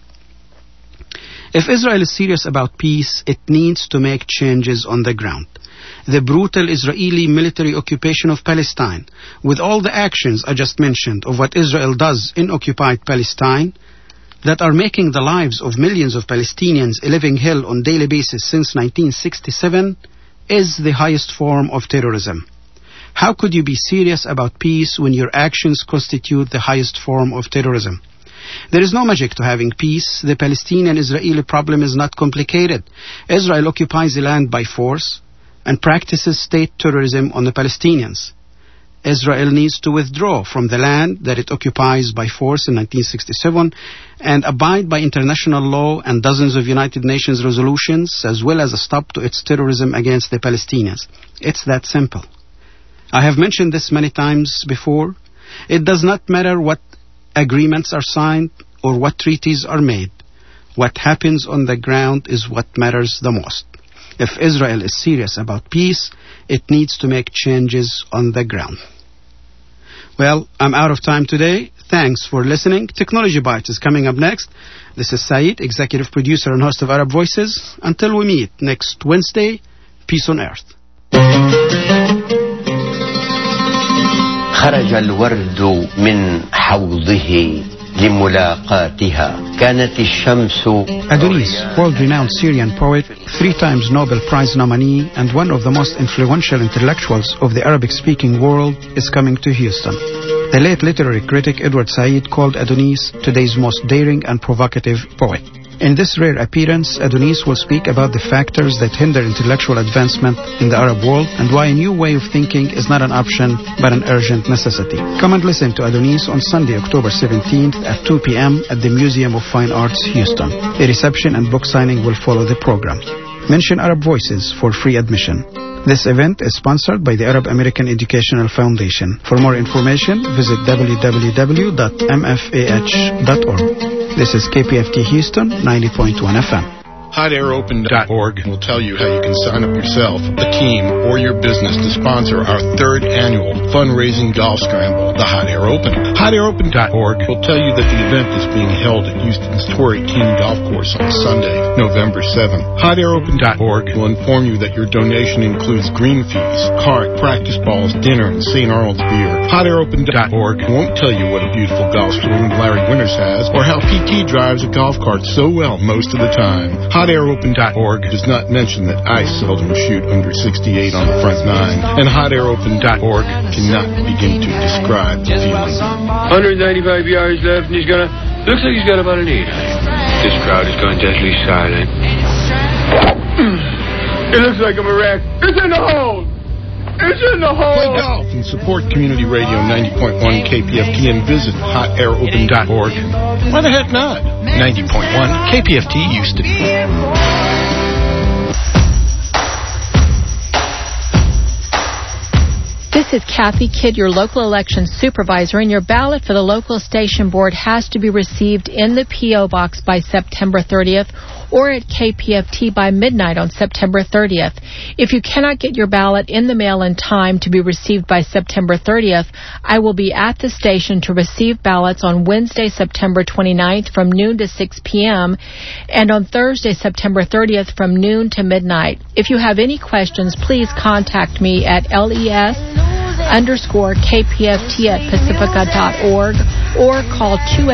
If Israel is serious about peace, it needs to make changes on the ground. The brutal Israeli military occupation of Palestine, with all the actions I just mentioned of what Israel does in occupied Palestine, that are making the lives of millions of Palestinians a living hell on a daily basis since 1967, is the highest form of terrorism. How could you be serious about peace when your actions constitute the highest form of terrorism? There is no magic to having peace. The Palestinian-Israeli problem is not complicated. Israel occupies the land by force and practices state terrorism on the Palestinians. Israel needs to withdraw from the land that it occupies by force in 1967 and abide by international law and dozens of United Nations resolutions, as well as a stop to its terrorism against the Palestinians. It's that simple. I have mentioned this many times before. It does not matter what agreements are signed or what treaties are made. What happens on the ground is what matters the most. If Israel is serious about peace, it needs to make changes on the ground. Well, I'm out of time today. Thanks for listening. Technology Bytes is coming up next. This is Saeed, executive producer and host of Arab Voices. Until we meet next Wednesday, peace on earth. خرج الورد من حوضه لملاقاتها كانت الشمس. Adonis, world-renowned Syrian poet, 3 times Nobel Prize nominee, and one of the most influential intellectuals of the Arabic-speaking world, is coming to Houston. The late literary critic Edward Said called Adonis today's most daring and provocative poet. In this rare appearance, Adonis will speak about the factors that hinder intellectual advancement in the Arab world and why a new way of thinking is not an option but an urgent necessity. Come and listen to Adonis on Sunday, October 17th at 2 p.m. at the Museum of Fine Arts, Houston. A reception and book signing will follow the program. Mention Arab Voices for free admission. This event is sponsored by the Arab American Educational Foundation. For more information, visit www.mfah.org. This is KPFT Houston, 90.1 FM. HotAirOpen.org will tell you how you can sign up yourself, a team, or your business to sponsor our 3rd annual fundraising golf scramble, the Hot Air Open. HotAirOpen.org will tell you that the event is being held at Houston's Torrey King Golf Course on Sunday, November 7th. HotAirOpen.org will inform you that your donation includes green fees, cart, practice balls, dinner, and St. Arnold's beer. HotAirOpen.org won't tell you what a beautiful golf swing Larry Winters has, or how PT drives a golf cart so well most of the time. HotAirOpen.org does not mention that I seldom shoot under 68 on the front 9, and HotAirOpen.org cannot begin to describe the feeling. 195 yards left, and looks like he's got about an 8. This crowd has gone deadly silent. It looks like I'm a wreck. It's in the hole! It's in the hole! Play golf and support Community Radio 90.1 KPFT and visit HotAirOpen.org. Why the heck not? 90.1 KPFT Houston. This is Kathy Kidd, your local election supervisor, and your ballot for the local station board has to be received in the P.O. Box by September 30th or at KPFT by midnight on September 30th. If you cannot get your ballot in the mail in time to be received by September 30th, I will be at the station to receive ballots on Wednesday, September 29th from noon to 6 p.m. and on Thursday, September 30th from noon to midnight. If you have any questions, please contact me at LES_KPFT at Pacifica.org or call